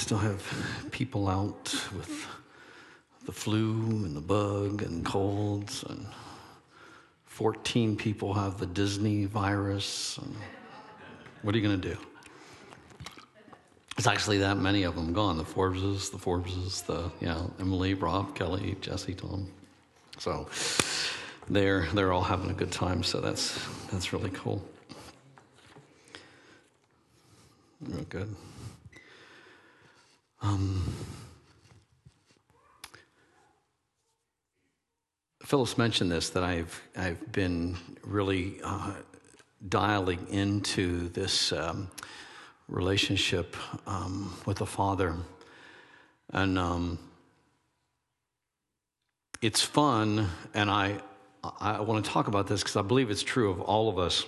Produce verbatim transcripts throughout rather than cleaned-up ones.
still have people out with the flu and the bug and colds, and fourteen people have the Disney virus. And what are you going to do? It's actually that many of them gone. The Forbeses, the Forbeses, the, you know, Emily, Rob, Kelly, Jesse, Tom. So they're they're all having a good time. So that's that's really cool. Real good. Um, Phyllis mentioned this, that I've I've been really uh, dialing into this um, relationship um, with the Father, and um, it's fun. And I I want to talk about this because I believe it's true of all of us,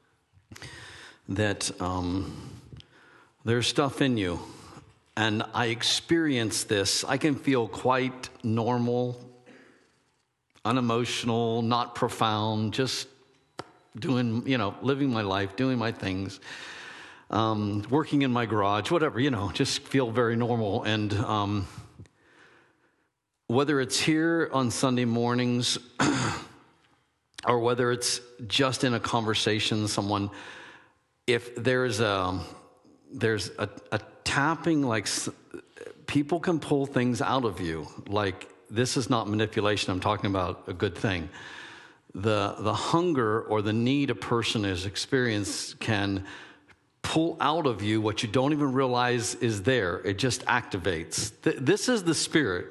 that um, there's stuff in you, and I experience this. I can feel quite normal, unemotional, not profound, just doing, you know, living my life, doing my things, um, working in my garage, whatever, you know, just feel very normal. And um, whether it's here on Sunday mornings or whether it's just in a conversation, someone, if there's a, there's a, a tapping, like people can pull things out of you, like, this is not manipulation. I'm talking about a good thing. The the hunger or the need a person has experienced can pull out of you what you don't even realize is there. It just activates. Th- this is the Spirit.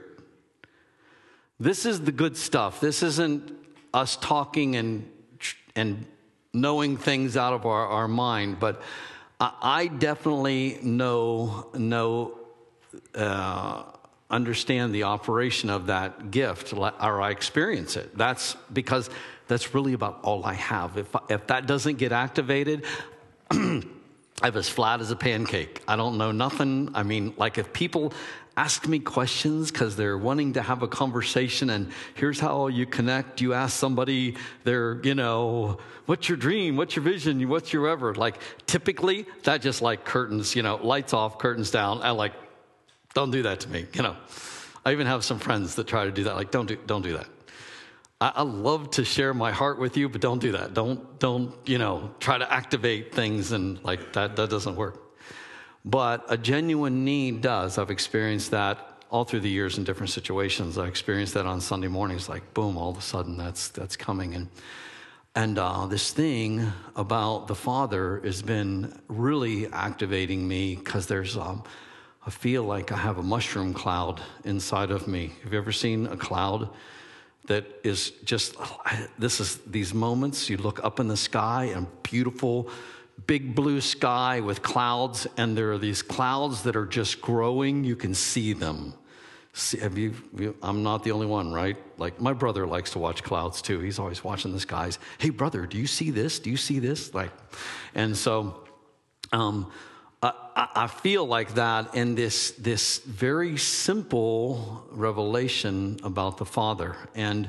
This is the good stuff. This isn't us talking and and knowing things out of our, our mind. But I, I definitely know know. Uh, understand the operation of that gift, or I experience it. That's because that's really about all I have. If if that doesn't get activated, I'm as flat as a pancake. I don't know nothing. I mean, like if people ask me questions because they're wanting to have a conversation, and here's how you connect. You ask somebody, they're, you know, what's your dream? What's your vision? What's your ever? Like typically that just like curtains, you know, lights off, curtains down. I like, don't do that to me, you know. I even have some friends that try to do that. Like, don't do, don't do that. I, I love to share my heart with you, but don't do that. Don't, don't, you know, try to activate things and like that. That doesn't work. But a genuine need does. I've experienced that all through the years in different situations. I experienced that on Sunday mornings. Like, boom, all of a sudden that's that's coming. And and uh, this thing about the Father has been really activating me because there's. Um, I feel like I have a mushroom cloud inside of me. Have you ever seen a cloud that is just, this is these moments, you look up in the sky and beautiful, big blue sky with clouds, and there are these clouds that are just growing. You can see them. See, have you, you, I'm not the only one, right? Like my brother likes to watch clouds too. He's always watching the skies. Hey brother, do you see this? Do you see this? Like, and so, um, I, I feel like that in this this very simple revelation about the Father. And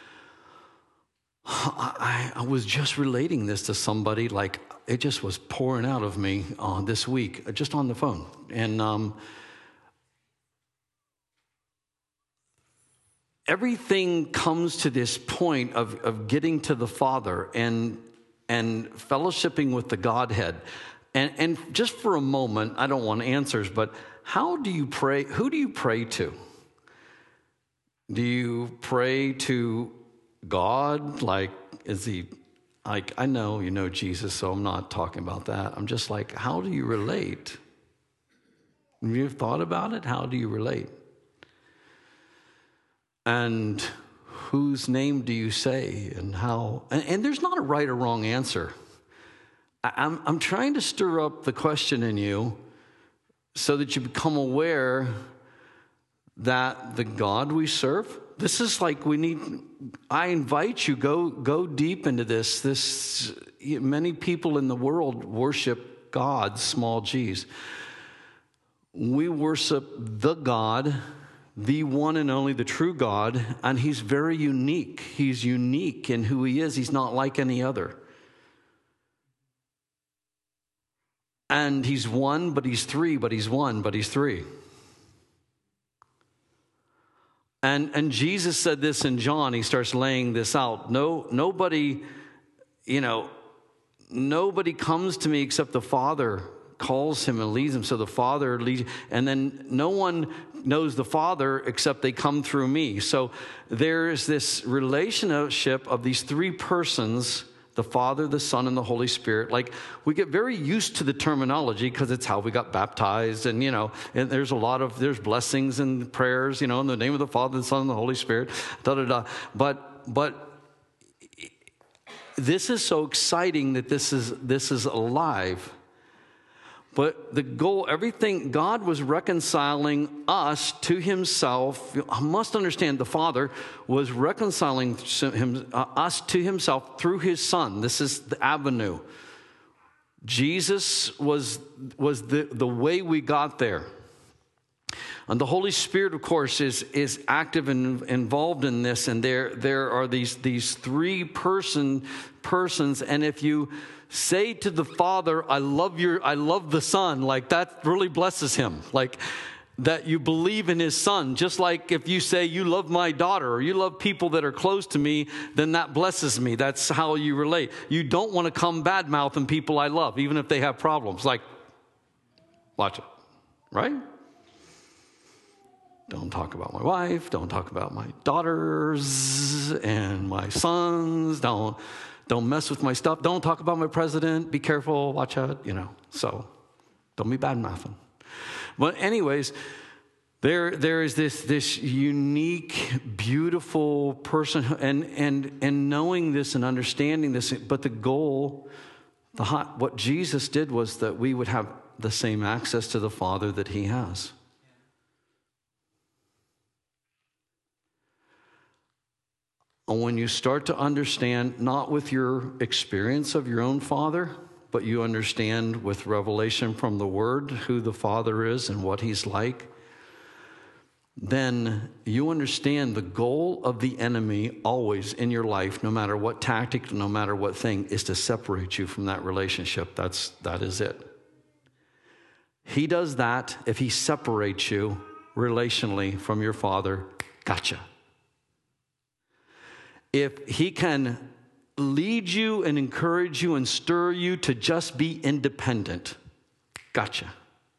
I, I was just relating this to somebody, like it just was pouring out of me uh, this week, just on the phone. And um, everything comes to this point of, of getting to the Father and and fellowshipping with the Godhead. And, and just for a moment, I don't want answers, but how do you pray? Who do you pray to? Do you pray to God? Like, is he, like, I know you know Jesus, so I'm not talking about that. I'm just like, how do you relate? Have you thought about it? How do you relate? And whose name do you say? And how? And, and there's not a right or wrong answer. I'm, I'm trying to stir up the question in you so that you become aware that the God we serve, this is like we need, I invite you, go go deep into this. This many people in the world worship God, small g's. We worship the God, the one and only, the true God, and he's very unique. He's unique in who he is. He's not like any other. And he's one, but he's three, but he's one, but he's three. And, and Jesus said this in John. He starts laying this out. No, nobody, you know, nobody comes to me except the Father calls him and leads him. So the Father leads, and then no one knows the Father except they come through me. So there's this relationship of these three persons, the Father, the Son, and the Holy Spirit. Like, we get very used to the terminology because it's how we got baptized. And, you know, and there's a lot of, there's blessings and prayers, you know, in the name of the Father, the Son, and the Holy Spirit, da, da, da. But, but this is so exciting that this is, this is alive. But the goal, everything, God was reconciling us to himself. I must understand the Father was reconciling him, uh, us to himself through his Son. This is the avenue. Jesus was, was the, the way we got there. And the Holy Spirit, of course, is, is active and involved in this. And there, there are these, these three person, persons. And if you say to the Father, I love your, I love the Son, like that really blesses him. Like that you believe in his Son. Just like if you say you love my daughter or you love people that are close to me, then that blesses me. That's how you relate. You don't want to come bad mouthing people I love, even if they have problems. Like, watch it, right? Don't talk about my wife. Don't talk about my daughters and my sons. Don't, don't mess with my stuff. Don't talk about my president. Be careful. Watch out. You know. So, don't be bad mouthing. But anyways, there there is this this unique, beautiful person, and and and knowing this and understanding this. But the goal, the hot, what Jesus did was that we would have the same access to the Father that He has. And when you start to understand, not with your experience of your own Father, but you understand with revelation from the Word who the Father is and what He's like, then you understand the goal of the enemy always in your life, no matter what tactic, no matter what thing, is to separate you from that relationship. That's, that is it. He does that if he separates you relationally from your Father. Gotcha. If he can lead you and encourage you and stir you to just be independent, gotcha.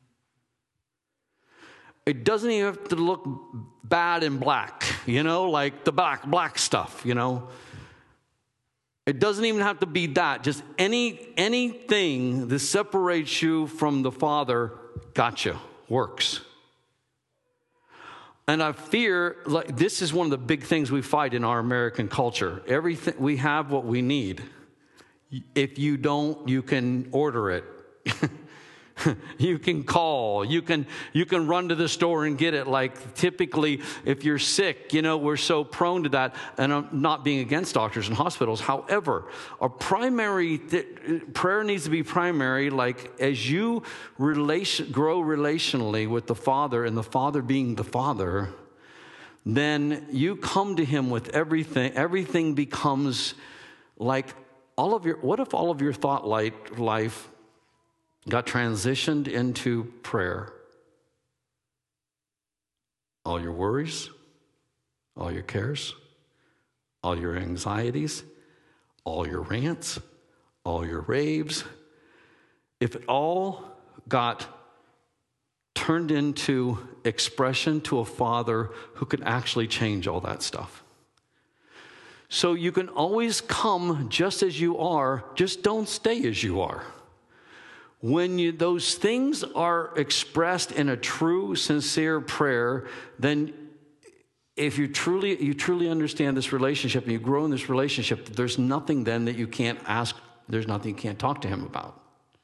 It doesn't even have to look bad and black, you know, like the black, black stuff, you know. It doesn't even have to be that. Just any anything that separates you from the Father, gotcha, works. And I fear, like, this is one of the big things we fight in our American culture. Everything, we have what we need. If you don't, you can order it. You can call. You can you can run to the store and get it. Like, typically, if you're sick, you know, we're so prone to that. And I'm not being against doctors and hospitals. However, a primary th- prayer needs to be primary. Like, as you relation, grow relationally with the Father, and the Father being the Father, then you come to Him with everything. Everything becomes like all of your. What if all of your thought light life got transitioned into prayer? All your worries, all your cares, all your anxieties, all your rants, all your raves, if it all got turned into expression to a Father who could actually change all that stuff. So you can always come just as you are, just don't stay as you are. When you, those things are expressed in a true, sincere prayer, then if you truly, you truly understand this relationship and you grow in this relationship, there's nothing then that you can't ask, there's nothing you can't talk to Him about.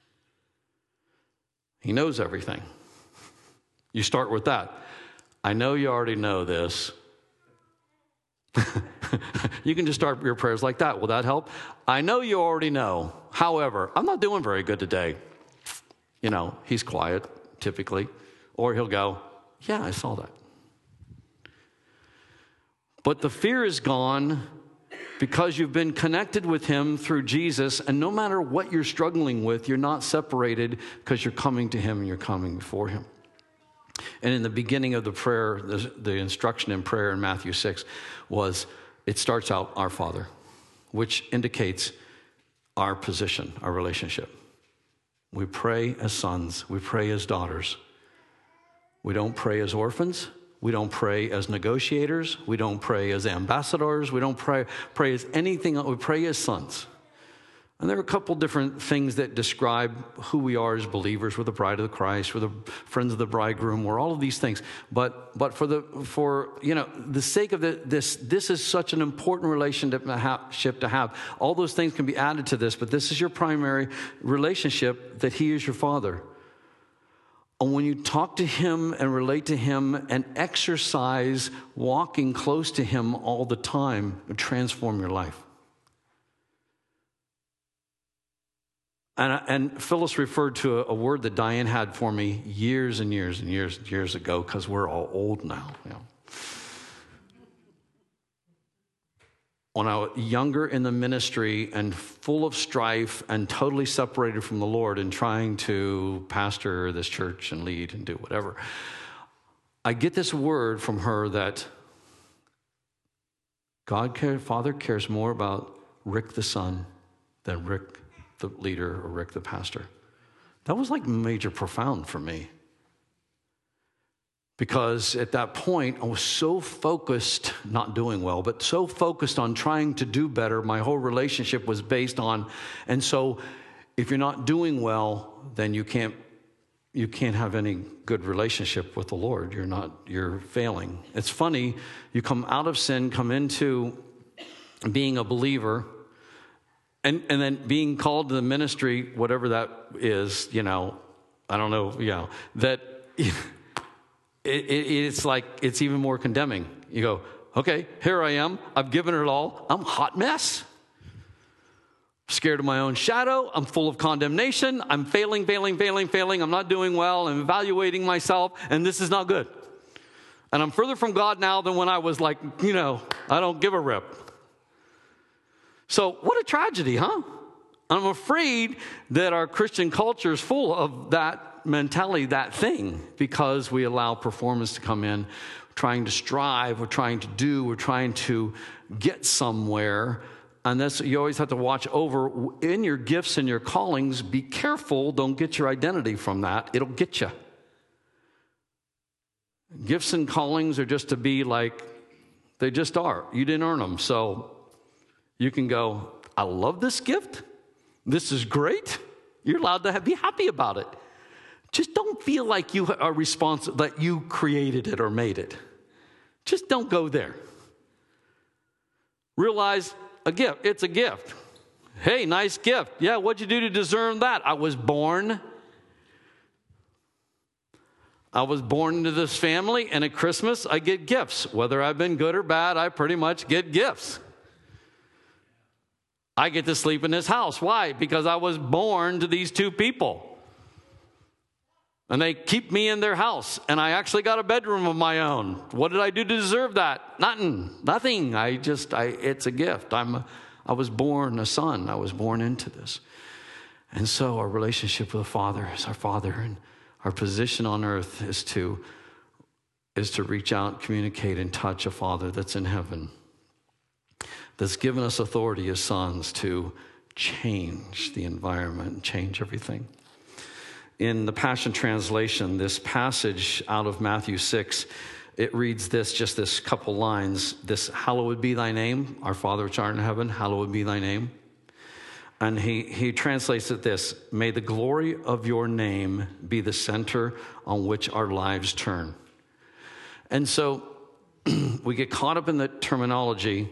He knows everything. You start with that. I know you already know this. You can just start your prayers like that. Will that help? I know you already know. However, I'm not doing very good today. You know, he's quiet, typically. Or he'll go, yeah, I saw that. But the fear is gone because you've been connected with Him through Jesus. And no matter what you're struggling with, you're not separated because you're coming to Him and you're coming before Him. And in the beginning of the prayer, the, the instruction in prayer in Matthew six was, it starts out, our Father, which indicates our position, our relationship. We pray as sons. We pray as daughters. We don't pray as orphans. We don't pray as negotiators. We don't pray as ambassadors. We don't pray, pray as anything. We pray as sons. And there are a couple different things that describe who we are as believers. We're the bride of Christ. We're the friends of the bridegroom. We're all of these things. But but for the for you know the sake of the, this, this is such an important relationship to have. All those things can be added to this, but this is your primary relationship, that He is your Father. And when you talk to Him and relate to Him and exercise walking close to Him all the time, it will transform your life. And, and Phyllis referred to a, a word that Diane had for me years and years and years and years ago, because we're all old now. You know. When I was younger in the ministry and full of strife and totally separated from the Lord and trying to pastor this church and lead and do whatever, I get this word from her that God, care, Father cares more about Rick the son than Rick the leader or Rick the pastor. That was like major profound for me. Because at that point, I was so focused, not doing well, but so focused on trying to do better. My whole relationship was based on, and so if you're not doing well, then you can't you can't have any good relationship with the Lord. You're not, you're failing. It's funny, you come out of sin, come into being a believer, And and then being called to the ministry, whatever that is, you know, I don't know, you know, that it, it, it's like, it's even more condemning. You go, okay, here I am. I've given it all. I'm a hot mess. Scared of my own shadow. I'm full of condemnation. I'm failing, failing, failing, failing. I'm not doing well. I'm evaluating myself, and this is not good. And I'm further from God now than when I was like, you know, I don't give a rip. So what a tragedy, huh? I'm afraid that our Christian culture is full of that mentality, that thing, because we allow performance to come in, trying to strive, we're trying to do, we're trying to get somewhere. And that's, you always have to watch over in your gifts and your callings. Be careful, don't get your identity from that. It'll get you. Gifts and callings are just to be like, they just are. You didn't earn them, so you can go, I love this gift. This is great. You're allowed to have, be happy about it. Just don't feel like you are responsible, that you created it or made it. Just don't go there. Realize a gift. It's a gift. Hey, nice gift. Yeah, what'd you do to deserve that? I was born. I was born into this family, and at Christmas, I get gifts. Whether I've been good or bad, I pretty much get gifts. I get to sleep in this house. Why? Because I was born to these two people. And they keep me in their house. And I actually got a bedroom of my own. What did I do to deserve that? Nothing. Nothing. I just, I, it's a gift. I'm, a, I was born a son. I was born into this. And so our relationship with the Father is our Father. And our position on earth is to, is to reach out, communicate, and touch a Father that's in heaven, that's given us authority as sons to change the environment, change everything. In the Passion Translation, this passage out of Matthew six, it reads this, just this couple lines, this, hallowed be thy name, our Father which art in heaven, hallowed be thy name. And he, he translates it this, may the glory of your name be the center on which our lives turn. And so we get caught up in the terminology,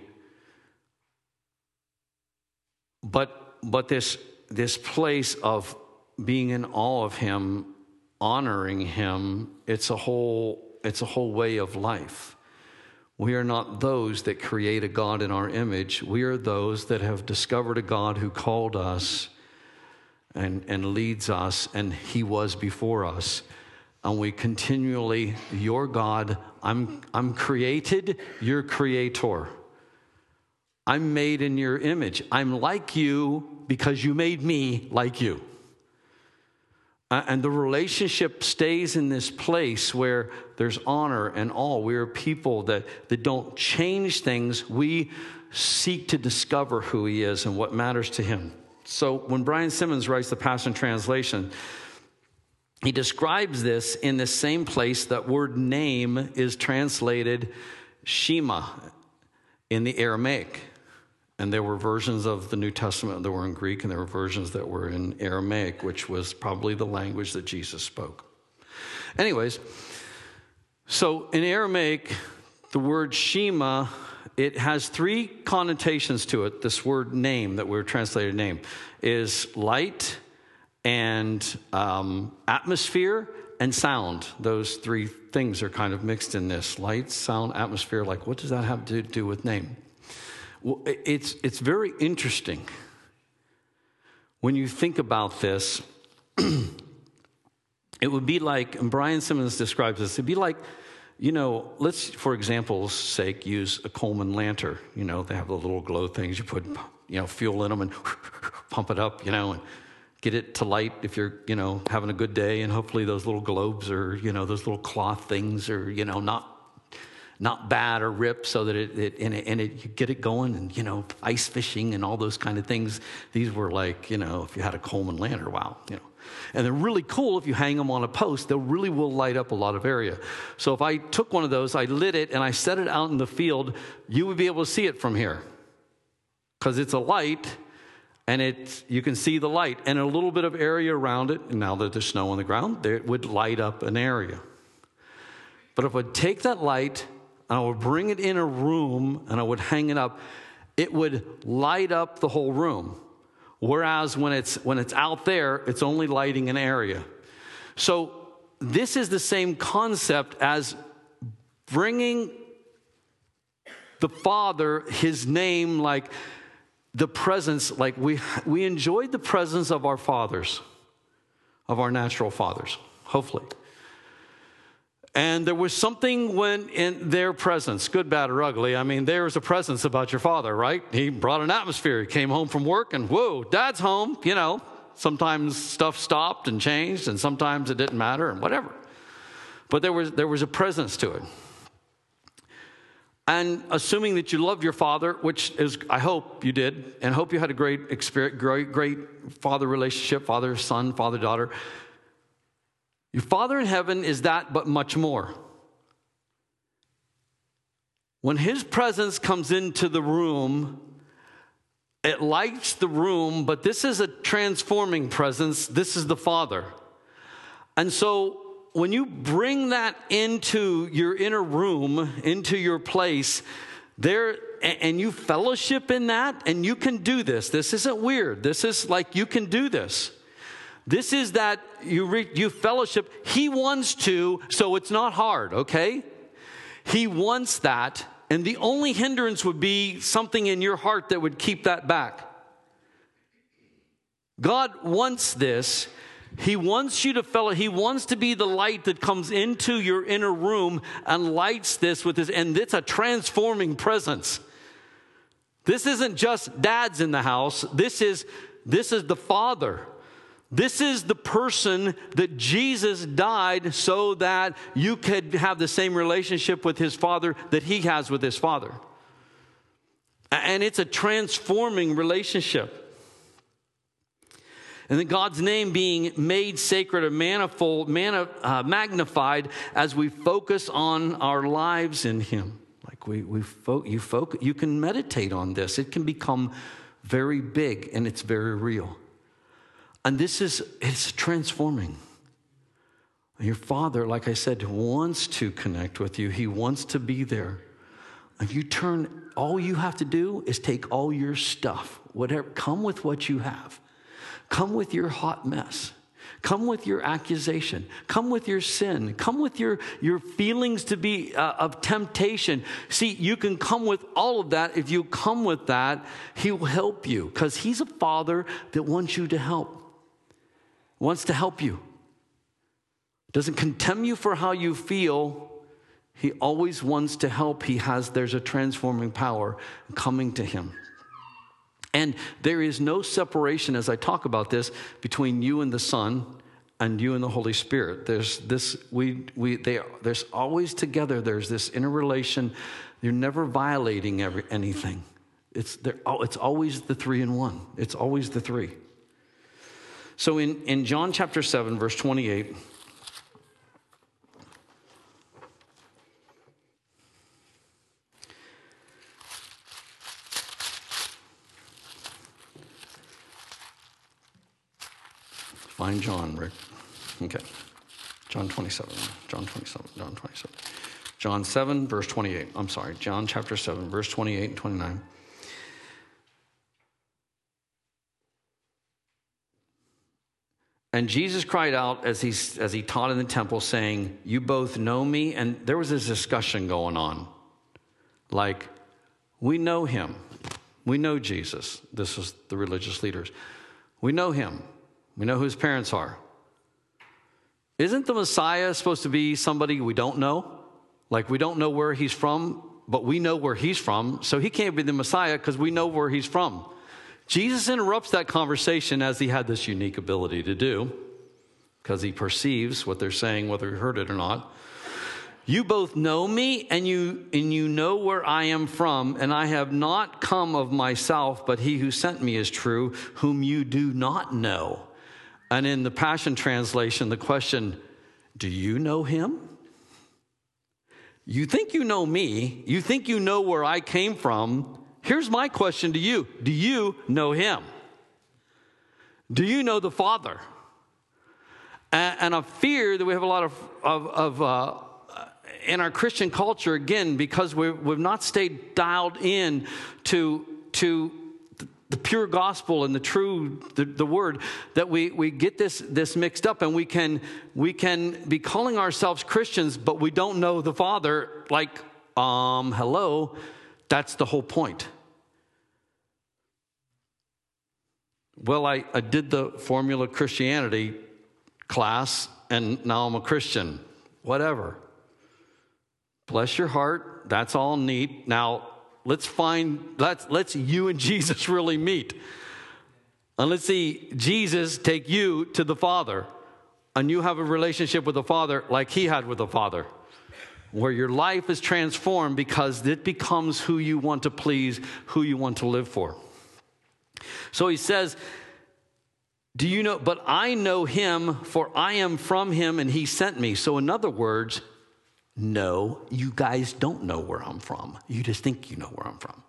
But but this this place of being in awe of him, honoring him, it's a whole it's a whole way of life. We are not those that create a God in our image. We are those that have discovered a God who called us and, and leads us, and he was before us. And we continually, your God, I'm I'm created, you're creator. I'm made in your image. I'm like you because you made me like you. Uh, and the relationship stays in this place where there's honor and all. We're people that, that don't change things. We seek to discover who he is and what matters to him. So when Brian Simmons writes the Passion Translation, he describes this in the same place that word name is translated Shema in the Aramaic. And there were versions of the New Testament that were in Greek, and there were versions that were in Aramaic, which was probably the language that Jesus spoke. Anyways, so in Aramaic, the word Shema, it has three connotations to it. This word name that we're translated name is light and um, atmosphere and sound. Those three things are kind of mixed in this. Light, sound, atmosphere. Like, what does that have to do with name? Well, it's it's very interesting when you think about this. It would be like, and Brian Simmons describes this, it'd be like, you know, let's, for example's sake, use a Coleman lantern. You know, they have the little glow things. You put, you know, fuel in them and pump it up, you know, and get it to light if you're, you know, having a good day. And hopefully those little globes or, you know, those little cloth things are, you know, not not bad or ripped, so that it, it, and, it, and it, you get it going. And, you know, ice fishing and all those kind of things. These were like, you know, if you had a Coleman lantern, wow, you know. And they're really cool if you hang them on a post. They really will light up a lot of area. So if I took one of those, I lit it, and I set it out in the field, you would be able to see it from here. Because it's a light, and it's, you can see the light. And a little bit of area around it, and now that there's snow on the ground, it would light up an area. But if I take that light, and I would bring it in a room, and I would hang it up, it would light up the whole room. Whereas when it's when it's out there, it's only lighting an area. So this is the same concept as bringing the Father, his name, like the presence, like we we enjoyed the presence of our fathers, of our natural fathers, hopefully. And there was something when in their presence, good, bad, or ugly. I mean, there was a presence about your father, right? He brought an atmosphere. He came home from work and, whoa, dad's home. You know, sometimes stuff stopped and changed, and sometimes it didn't matter and whatever. But there was there was a presence to it. And assuming that you loved your father, which is, I hope you did, and hope you had a great experience, great, great father relationship, father, son, father, daughter. Your Father in heaven is that, but much more. When his presence comes into the room, it lights the room, but this is a transforming presence. This is the Father. And so when you bring that into your inner room, into your place, there, and you fellowship in that, and you can do this. This isn't weird. This is like you can do this. This is that you re, you fellowship. He wants to, so it's not hard, okay? He wants that, and the only hindrance would be something in your heart that would keep that back. God wants this. He wants you to fellow. He wants to be the light that comes into your inner room and lights this with his, and it's a transforming presence. This isn't just dad's in the house. This is this is the Father. This is the person that Jesus died so that you could have the same relationship with his Father that he has with his Father. And it's a transforming relationship. And then God's name being made sacred and manifold, mani- uh, magnified as we focus on our lives in him. Like we, we fo- you, fo- you can meditate on this. It can become very big, and it's very real. And this is, it's transforming. Your Father, like I said, wants to connect with you. He wants to be there. If you turn, all you have to do is take all your stuff, whatever, come with what you have. Come with your hot mess. Come with your accusation. Come with your sin. Come with your, your feelings to be uh, of temptation. See, you can come with all of that. If you come with that, he will help you, because he's a Father that wants you to help. Wants to help you. Doesn't condemn you for how you feel. He always wants to help. He has, there's a transforming power coming to him. And there is no separation, as I talk about this, between you and the Son, and you and the Holy Spirit. There's this, we, we, they, there's always together. There's this interrelation. You're never violating every, anything. It's, it's always the three in one. It's always the three. So in, in John chapter seven, verse twenty-eight, find John, Rick. Okay. John twenty-seven. John twenty-seven. John twenty-seven. John seven, verse twenty-eight. I'm sorry. John chapter seven, verse twenty-eight and twenty-nine. And Jesus cried out as he, as he taught in the temple, saying, you both know me. And there was this discussion going on. Like, we know him. We know Jesus. This is the religious leaders. We know him. We know who his parents are. Isn't the Messiah supposed to be somebody we don't know? Like, we don't know where he's from, but we know where he's from. So he can't be the Messiah because we know where he's from. Jesus interrupts that conversation, as he had this unique ability to do, because he perceives what they're saying, whether he heard it or not. You both know me, and you and you know where I am from, and I have not come of myself, but he who sent me is true, whom you do not know. And in the Passion Translation, the question, do you know him? You think you know me. You think you know where I came from. Here's my question to you. Do you know him? Do you know the Father? And, and I fear that we have a lot of, of, of uh, in our Christian culture, again, because we're, we've not stayed dialed in to, to the pure gospel and the true, the, the word, that we, we get this, this mixed up, and we can, we can be calling ourselves Christians, but we don't know the Father. Like, um, hello, that's the whole point. Well, I, I did the Formula Christianity class, and now I'm a Christian. Whatever. Bless your heart. That's all neat. Now, let's find, let's, let's you and Jesus really meet. And let's see Jesus take you to the Father, and you have a relationship with the Father like he had with the Father, where your life is transformed because it becomes who you want to please, who you want to live for. So he says, do you know, but I know him, for I am from him, and he sent me. So in other words, no, you guys don't know where I'm from. You just think you know where I'm from.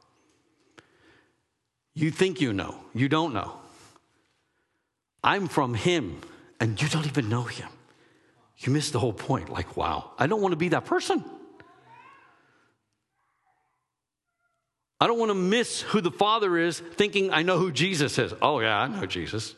You think you know. You don't know. I'm from him, and you don't even know him. You missed the whole point. Like, wow, I don't want to be that person. I don't want to miss who the Father is, thinking I know who Jesus is. Oh, yeah, I know Jesus.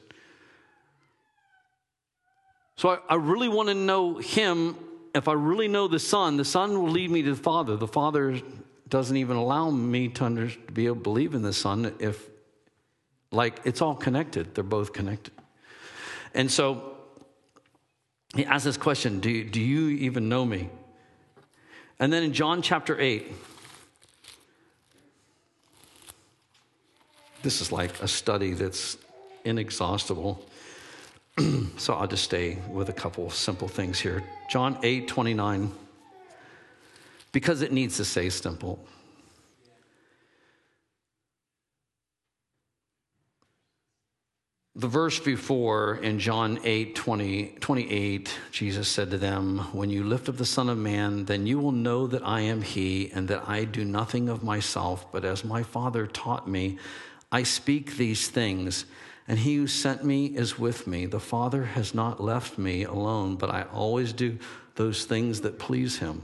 So I, I really want to know him. If I really know the Son, the Son will lead me to the Father. The Father doesn't even allow me to, under, to be able to believe in the Son if, like, it's all connected. They're both connected. And so he asks this question, do, do you even know me? And then in John chapter eight, this is like a study that's inexhaustible. So I'll just stay with a couple simple things here. John eight twenty-nine, because it needs to say simple. The verse before in John eight twenty, twenty-eight, Jesus said to them, when you lift up the Son of Man, then you will know that I am he, and that I do nothing of myself, but as my Father taught me, I speak these things, and he who sent me is with me. The Father has not left me alone, but I always do those things that please him.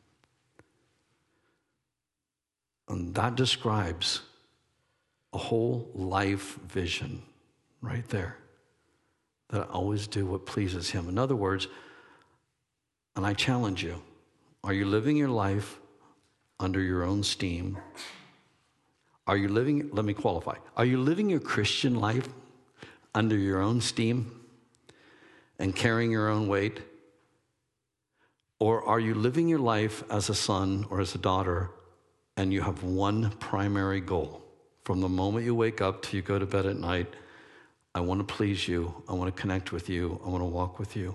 And that describes a whole life vision right there, that I always do what pleases him. In other words, and I challenge you, are you living your life under your own steam? Are you living, let me qualify, are you living your Christian life under your own steam and carrying your own weight? Or are you living your life as a son or as a daughter and you have one primary goal? From the moment you wake up till you go to bed at night, I want to please you. I want to connect with you. I want to walk with you.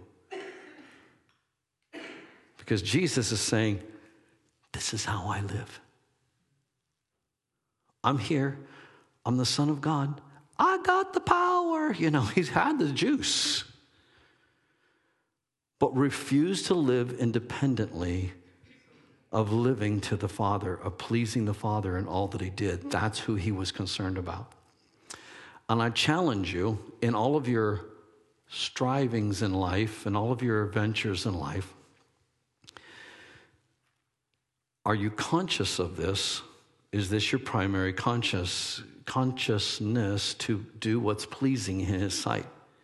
Because Jesus is saying, this is how I live. I'm here. I'm the Son of God. I got the power. You know, he's had the juice. But refused to live independently of living to the Father, of pleasing the Father in all that he did. That's who he was concerned about. And I challenge you, in all of your strivings in life and all of your adventures in life, are you conscious of this? Is this your primary conscious consciousness to do what's pleasing in his sight?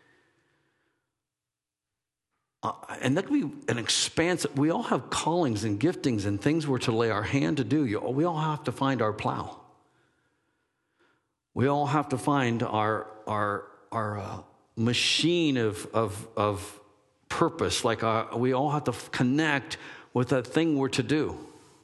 Uh, and that can be an expansive, we all have callings and giftings and things we're to lay our hand to do. You, we all have to find our plow. We all have to find our our our uh, machine of of of purpose. Like our, we all have to f- connect with that thing we're to do.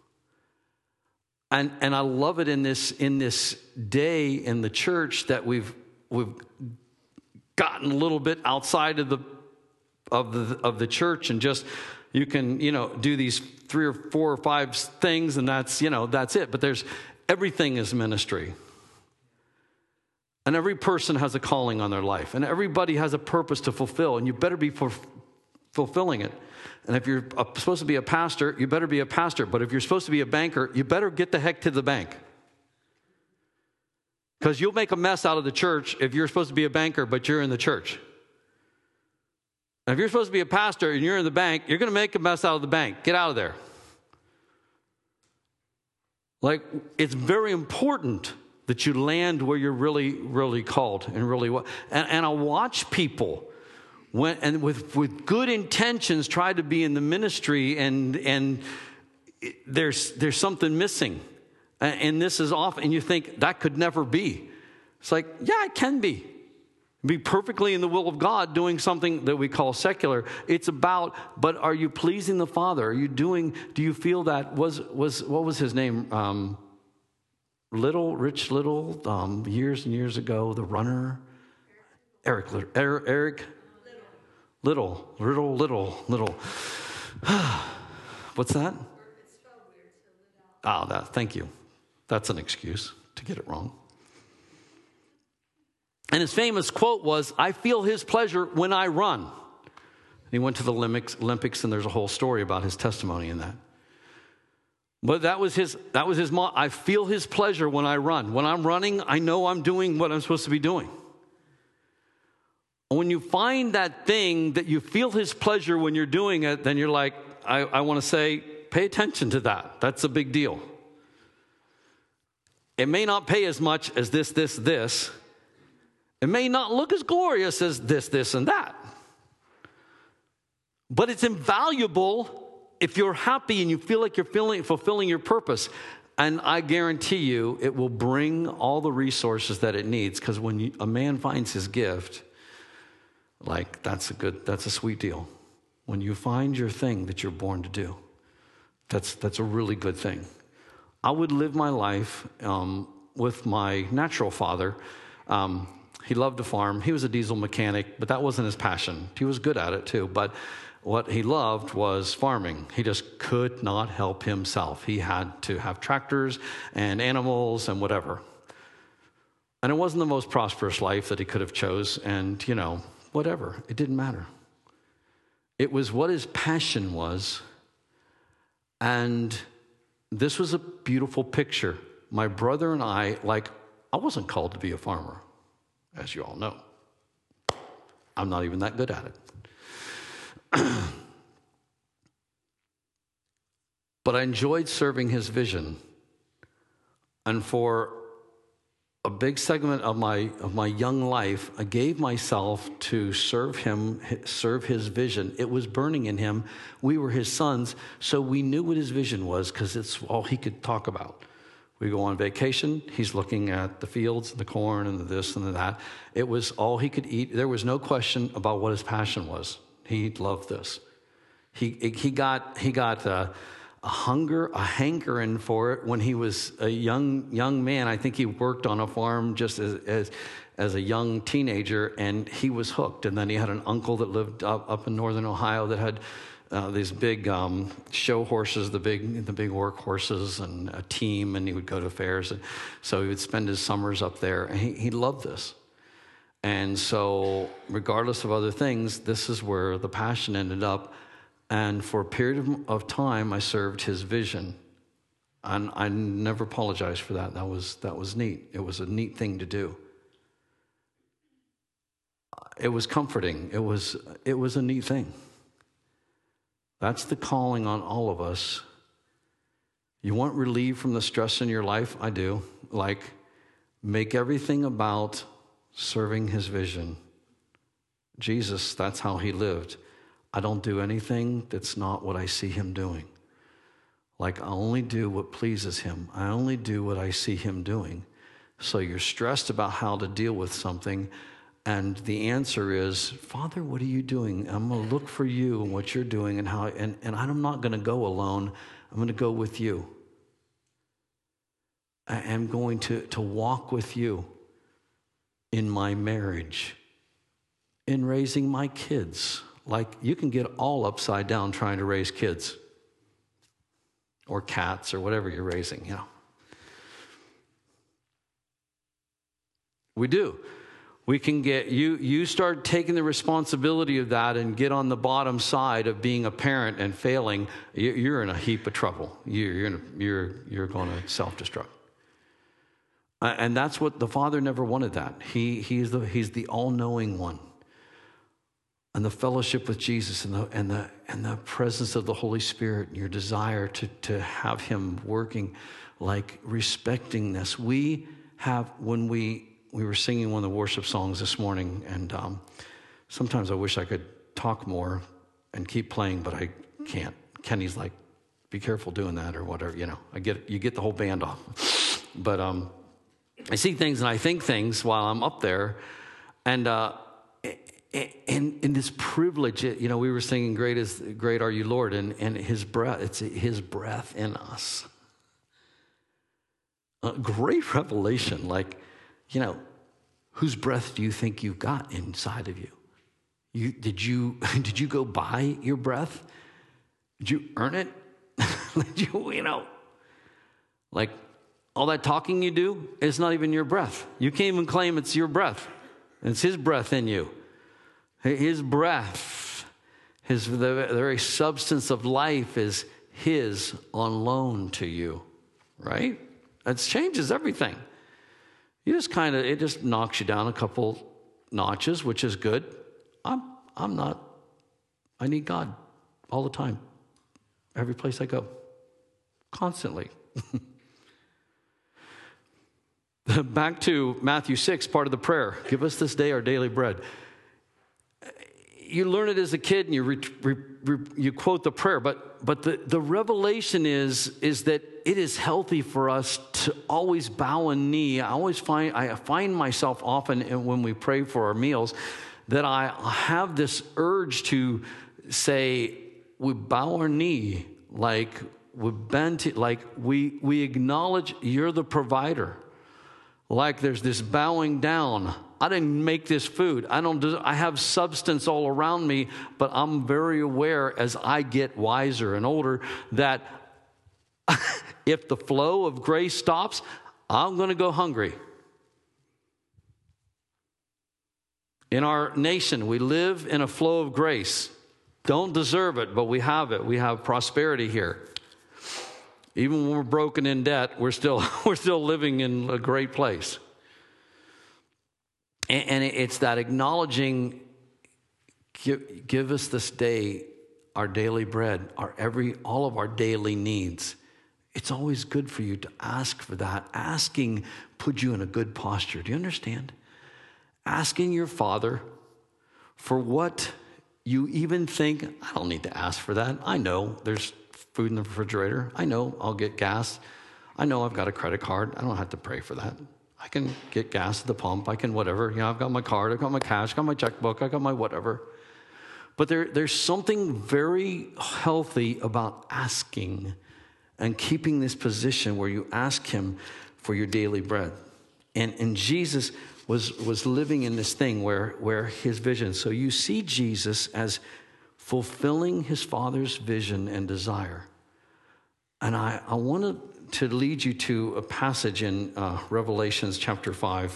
And and I love it in this in this day in the church that we've we've gotten a little bit outside of the of the of the church, and just you can you know do these three or four or five things, and that's you know that's it. But there's everything is ministry. And every person has a calling on their life. And everybody has a purpose to fulfill. And you better be for fulfilling it. And if you're supposed to be a pastor, you better be a pastor. But if you're supposed to be a banker, you better get the heck to the bank. Because you'll make a mess out of the church if you're supposed to be a banker, but you're in the church. And if you're supposed to be a pastor and you're in the bank, you're going to make a mess out of the bank. Get out of there. Like, it's very important that you land where you're really, really called and really what. And, and I watch people when and with with good intentions try to be in the ministry, and and it, there's there's something missing, and, and this is off, and you think that could never be. It's like, yeah, it can be. Be perfectly in the will of God, doing something that we call secular. It's about, but are you pleasing the Father? Are you doing? Do you feel that was was what was his name? Um, Little, Rich Little, um, years and years ago, the runner, Eric, Little, Eric, Eric Little, Little, Little, Little. What's that? Oh, that. Thank you. That's an excuse to get it wrong. And his famous quote was, "I feel his pleasure when I run." And he went to the Olympics, Olympics, and there's a whole story about his testimony in that. But that was his, that was his motto. I feel his pleasure when I run. When I'm running, I know I'm doing what I'm supposed to be doing. When you find that thing that you feel his pleasure when you're doing it, then you're like, I, I want to say, pay attention to that. That's a big deal. It may not pay as much as this, this, this. It may not look as glorious as this, this, and that. But it's invaluable if you're happy and you feel like you're feeling, fulfilling your purpose. And I guarantee you it will bring all the resources that it needs. Because when you, a man finds his gift, like that's a good, that's a sweet deal. When you find your thing that you're born to do, that's that's a really good thing. I would live my life um, with my natural father. Um, he loved to farm. He was a diesel mechanic, but that wasn't his passion. He was good at it too, but what he loved was farming. He just could not help himself. He had to have tractors and animals and whatever. And it wasn't the most prosperous life that he could have chose. And, you know, whatever. It didn't matter. It was what his passion was. And this was a beautiful picture. My brother and I, like, I wasn't called to be a farmer, as you all know. I'm not even that good at it. But I enjoyed serving his vision. And for a big segment of my of my young life, I gave myself to serve him, serve his vision. It was burning in him. We were his sons, so we knew what his vision was because it's all he could talk about. We go on vacation, he's looking at the fields and the corn and the this and the that. It was all he could eat. There was no question about what his passion was. He loved this. He he got he got a, a hunger, a hankering for it when he was a young young man. I think he worked on a farm just as as as a young teenager, and he was hooked. And then he had an uncle that lived up, up in northern Ohio that had uh, these big um, show horses, the big the big work horses, and a team, and he would go to fairs. And so he would spend his summers up there, and he, he loved this. And so regardless of other things, this is where the passion ended up. And for a period of, of time, I served his vision. And I never apologized for that. That was that was neat. It was a neat thing to do. It was comforting. It was it was a neat thing. That's the calling on all of us. You want relief from the stress in your life? I do. Like, make everything about serving his vision. Jesus, that's how he lived. I don't do anything that's not what I see him doing. Like, I only do what pleases him. I only do what I see him doing. So you're stressed about how to deal with something, and the answer is, Father, what are you doing? I'm going to look for you and what you're doing, and how. And, and I'm not going to go alone. I'm going to go with you. I am going to, to walk with you in my marriage, in raising my kids. Like, you can get all upside down trying to raise kids. Or cats, or whatever you're raising, you know. We do. We can get, you you start taking the responsibility of that and get on the bottom side of being a parent and failing, you're in a heap of trouble. You're, in a, you're, you're going to self-destruct. And that's what the Father never wanted that. He, he's the, he's the all-knowing one. And the fellowship with Jesus and the and the and the presence of the Holy Spirit, and your desire to, to have him working, like respecting this. We have, when we we were singing one of the worship songs this morning, and um, sometimes I wish I could talk more and keep playing, but I can't. Kenny's like, be careful doing that or whatever, you know. I get you get the whole band off. But um, I see things and I think things while I'm up there, and uh And in this privilege, you know, we were singing, "Great is, great are you, Lord," and, and His breath, it's His breath in us. A great revelation, like, you know, whose breath do you think you've got inside of you? You did you did you go buy your breath? Did you earn it? Did you, you know, like all that talking you do, it's not even your breath. You can't even claim it's your breath. It's His breath in you. His breath, his the very substance of life is his on loan to you, right? That changes everything. You just kind of, it just knocks you down a couple notches, which is good. I'm, I'm not, I need God all the time, every place I go, constantly. Back to Matthew six, part of the prayer. Give us this day our daily bread. You learn it as a kid and you re, re, re, you quote the prayer, but but the, the revelation is is that it is healthy for us to always bow a knee. I always find I find myself often when we pray for our meals that I have this urge to say we bow our knee, like we bend to, like we we acknowledge you're the provider. Like there's this bowing down. I didn't make this food. I don't. I have substance all around me, but I'm very aware as I get wiser and older that if the flow of grace stops, I'm going to go hungry. In our nation, we live in a flow of grace. Don't deserve it, but we have it. We have prosperity here. Even when we're broken in debt, we're still we're still living in a great place. And it's that acknowledging, give, give us this day our daily bread, our every, all of our daily needs. It's always good for you to ask for that. Asking puts you in a good posture. Do you understand? Asking your Father for what you even think, I don't need to ask for that. I know there's food in the refrigerator. I know I'll get gas. I know I've got a credit card. I don't have to pray for that. I can get gas at the pump. I can whatever. You know, I've got my card. I've got my cash. I've got my checkbook. I've got my whatever. But there, there's something very healthy about asking and keeping this position where you ask Him for your daily bread. And, and Jesus, was, was living in this thing where, where his vision. So you see Jesus as fulfilling his Father's vision and desire. And I, I wanted to lead you to a passage in uh, Revelations chapter five.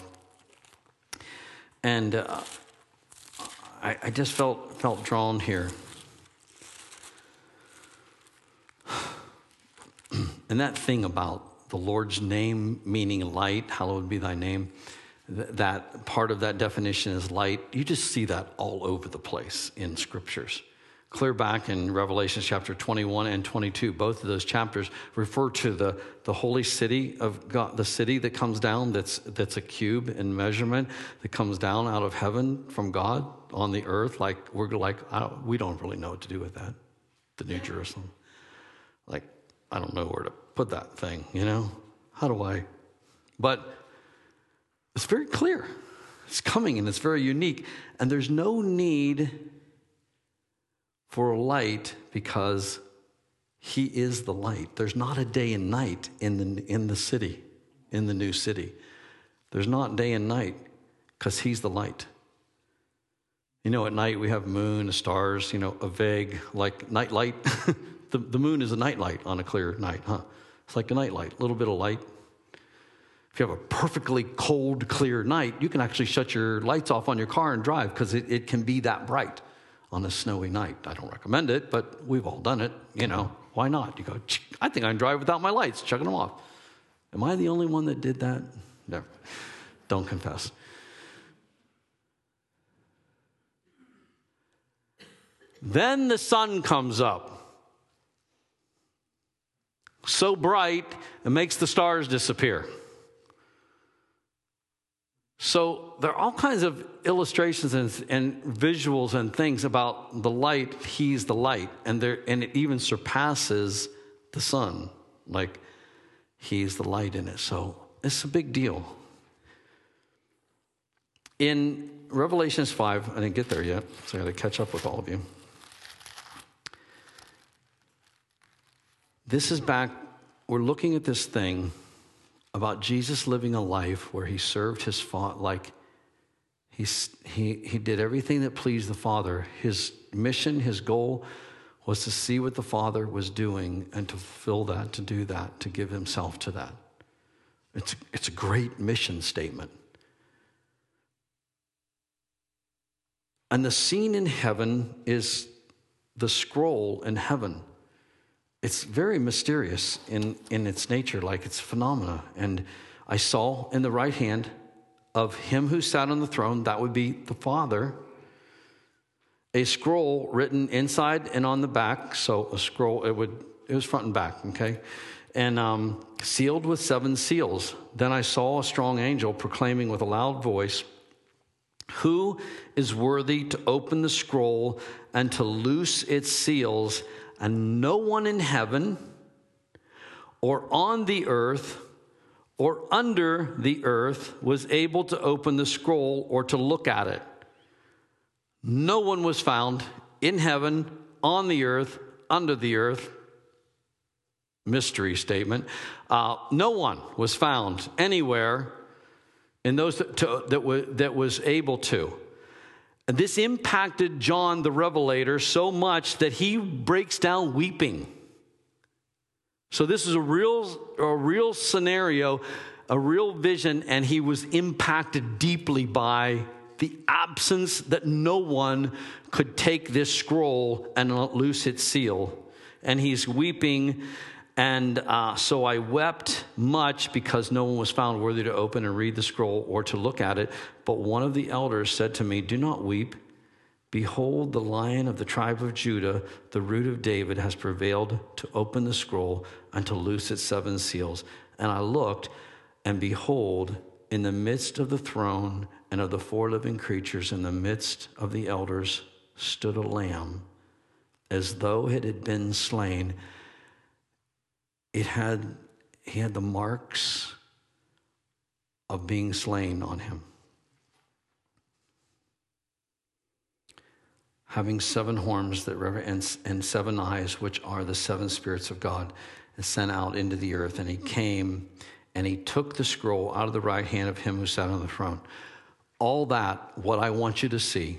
And uh, I, I just felt, felt drawn here. And that thing about the Lord's name meaning light, hallowed be thy name, th- that part of that definition is light. You just see that all over the place in scriptures. Clear back in Revelation chapter twenty-one and twenty-two, both of those chapters refer to the, the holy city of God, the city that comes down, that's that's a cube in measurement, that comes down out of heaven from God on the earth. Like, we're like, I don't, we don't really know what to do with that, the New Jerusalem. Like, I don't know where to put that thing, you know? How do I? But it's very clear. It's coming and it's very unique. And there's no need for a light because he is the light. There's not a day and night in the, in the city, in the new city. There's not day and night because he's the light. You know, at night we have moon, stars, you know, a vague, like night light. the, the moon is a night light on a clear night, huh? It's like a night light, a little bit of light. If you have a perfectly cold, clear night, you can actually shut your lights off on your car and drive because it, it can be that bright on a snowy night. I don't recommend it, but we've all done it, you know. Why not? You go, I think I can drive without my lights, chucking them off. Am I the only one that did that? No, don't confess. Then the sun comes up. So bright, it makes the stars disappear. So there are all kinds of illustrations and, and visuals and things about the light. He's the light. And there, and it even surpasses the sun. Like, he's the light in it. So it's a big deal. In Revelations five, I didn't get there yet, so I got to catch up with all of you. This is back, we're looking at this thing about Jesus living a life where he served his Father, like he, he, he did everything that pleased the Father. His mission, his goal was to see what the Father was doing and to fulfill that, to do that, to give himself to that. It's, it's a great mission statement. And the scene in heaven is the scroll in heaven. It's very mysterious in, in its nature, like it's phenomena. And I saw in the right hand of him who sat on the throne, that would be the Father, a scroll written inside and on the back. So a scroll, it would it was front and back, okay? And um, sealed with seven seals. Then I saw a strong angel proclaiming with a loud voice, "Who is worthy to open the scroll and to loose its seals?" And no one in heaven or on the earth or under the earth was able to open the scroll or to look at it. No one was found in heaven, on the earth, under the earth. Mystery statement. Uh, no one was found anywhere in those that, to, that, w- that was able to. And this impacted John the Revelator so much that he breaks down weeping. So this is a real, a real scenario, a real vision, and he was impacted deeply by the absence that no one could take this scroll and let loose its seal. And he's weeping. And uh, so I wept much because no one was found worthy to open and read the scroll or to look at it. But one of the elders said to me, "Do not weep. Behold, the Lion of the tribe of Judah, the Root of David, has prevailed to open the scroll and to loose its seven seals." And I looked, and behold, in the midst of the throne and of the four living creatures, in the midst of the elders, stood a lamb, as though it had been slain. It had, he had the marks of being slain on him. Having seven horns that and, and seven eyes, which are the seven spirits of God, and sent out into the earth. And he came and he took the scroll out of the right hand of him who sat on the throne. all that, what I want you to see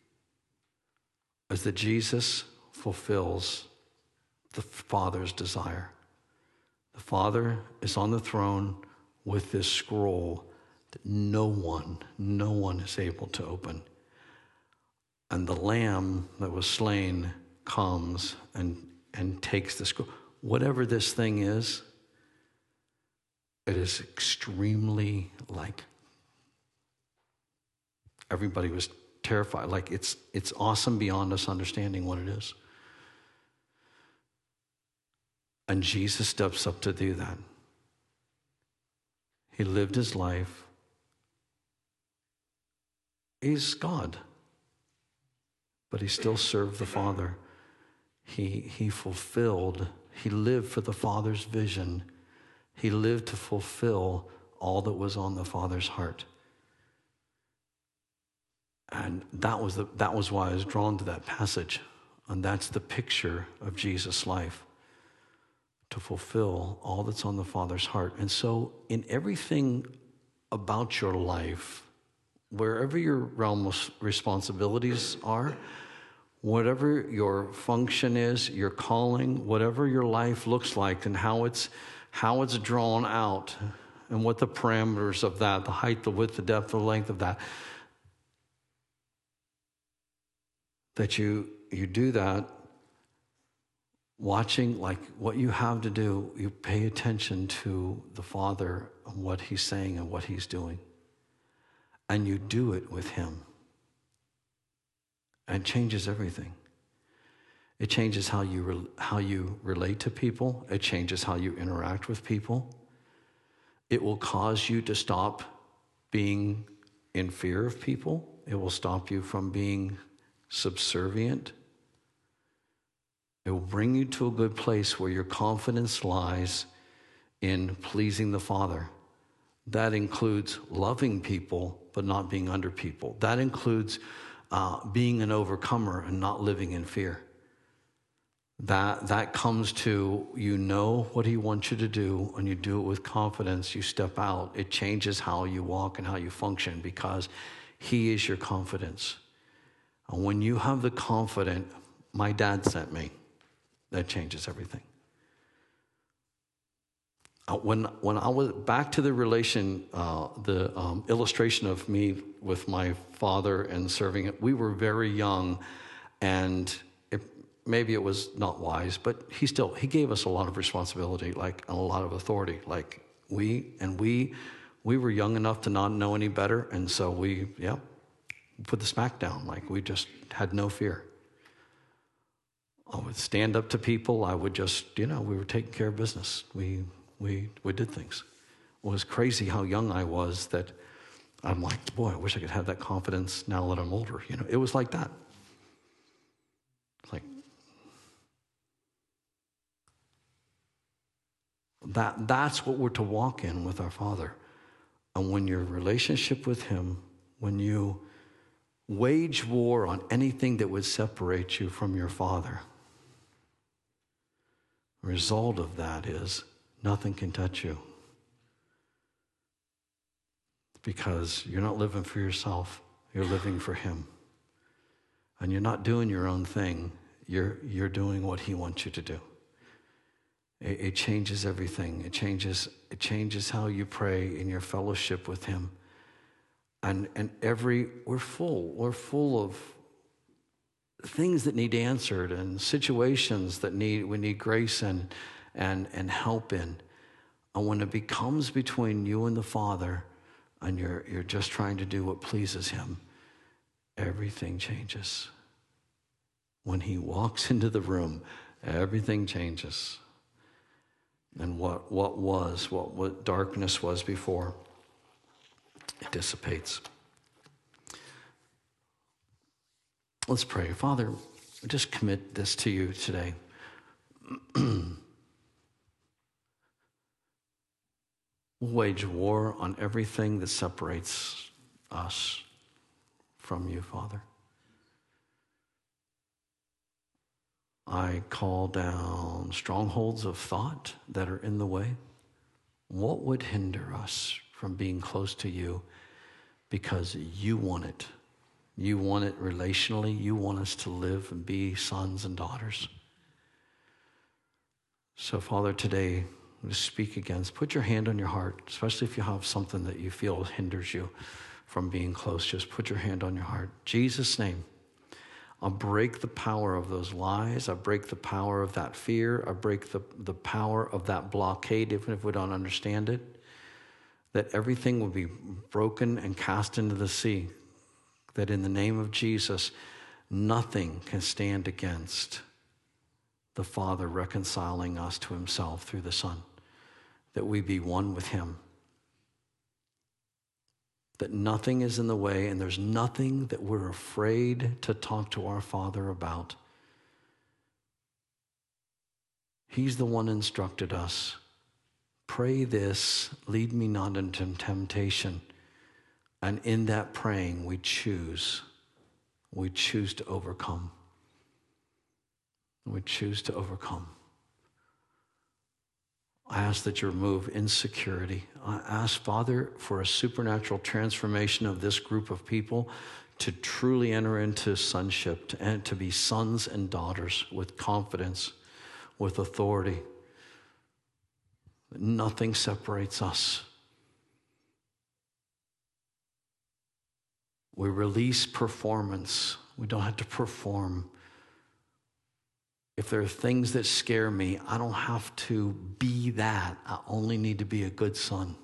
is that Jesus fulfills the Father's desire. The Father is on the throne with this scroll that no one, no one is able to open. And the Lamb that was slain comes and, and takes the scroll. Whatever this thing is, it is extremely, like, everybody was terrified. Like, it's it's awesome beyond us understanding what it is. And Jesus steps up to do that. He lived his life. He's God, but he still served the Father. He, he fulfilled, he lived for the Father's vision. He lived to fulfill all that was on the Father's heart. And that was, the, that was why I was drawn to that passage. And that's the picture of Jesus' life, to fulfill all that's on the Father's heart. And so in everything about your life, wherever your realm of responsibilities are, whatever your function is, your calling, whatever your life looks like and how it's how it's drawn out and what the parameters of that, the height, the width, the depth, the length of that, that you you do that watching, like, what you have to do, you pay attention to the Father and what he's saying and what he's doing. And you do it with him. And it changes everything. It changes how you re- how you relate to people. It changes how you interact with people. It will cause you to stop being in fear of people. It will stop you from being subservient. It will bring you to a good place where your confidence lies in pleasing the Father. That includes loving people, but not being under people. That includes uh, being an overcomer and not living in fear. That, that comes to, you know what he wants you to do, and you do it with confidence. You step out. It changes how you walk and how you function because he is your confidence. And when you have the confidence, my dad sent me, that changes everything. Uh, when when I was back to the relation, uh, the um, illustration of me with my father and serving it, we were very young, and it, maybe it was not wise, but he still, he gave us a lot of responsibility, like, and a lot of authority. Like, we, and we, we were young enough to not know any better, and so we, yeah, put the smack down. Like, we just had no fear. I would stand up to people. I would just, you know, we were taking care of business. We we we did things. It was crazy how young I was that I'm like, boy, I wish I could have that confidence now that I'm older. You know, it was like that. Like that. That's what we're to walk in with our Father. And when your relationship with him, when you wage war on anything that would separate you from your Father, the result of that is nothing can touch you. Because you're not living for yourself, you're living for him. And you're not doing your own thing, you're you're doing what he wants you to do. It, it changes everything. It changes, it changes how you pray in your fellowship with him. And and every we're full, we're full of things that need answered and situations that need we need grace and and and help in. And when it becomes between you and the Father, and you're you're just trying to do what pleases him, everything changes. When he walks into the room, everything changes. And what what was, what, what darkness was before, it dissipates. Let's pray. Father, I just commit this to you today. We'll wage war on everything that separates us from you, Father. I call down strongholds of thought that are in the way. What would hinder us from being close to you because you want it. You want it relationally. You want us to live and be sons and daughters. So, Father, today, just speak against. Put your hand on your heart, especially if you have something that you feel hinders you from being close. Just put your hand on your heart. In Jesus' name, I'll break the power of those lies. I break the power of that fear. I break the, the power of that blockade, even if we don't understand it. That everything will be broken and cast into the sea. That in the name of Jesus, nothing can stand against the Father reconciling us to himself through the Son. That we be one with him. That nothing is in the way, and there's nothing that we're afraid to talk to our Father about. He's the one instructed us. Pray this, lead me not into temptation. And in that praying, we choose. We choose to overcome. We choose to overcome. I ask that you remove insecurity. I ask, Father, for a supernatural transformation of this group of people to truly enter into sonship and to be sons and daughters with confidence, with authority. Nothing separates us. We release performance. We don't have to perform. If there are things that scare me, I don't have to be that. I only need to be a good son.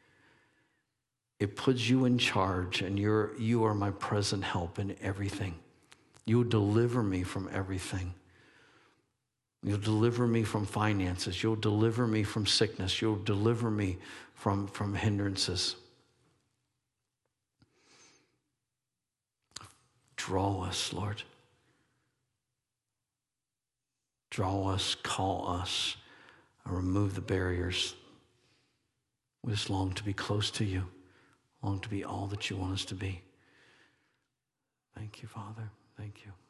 It puts you in charge, and you're, you are my present help in everything. You'll deliver me from everything. You'll deliver me from finances. You'll deliver me from sickness. You'll deliver me from, from hindrances. Draw us, Lord. Draw us, call us, and remove the barriers. We just long to be close to you, long to be all that you want us to be. Thank you, Father. Thank you.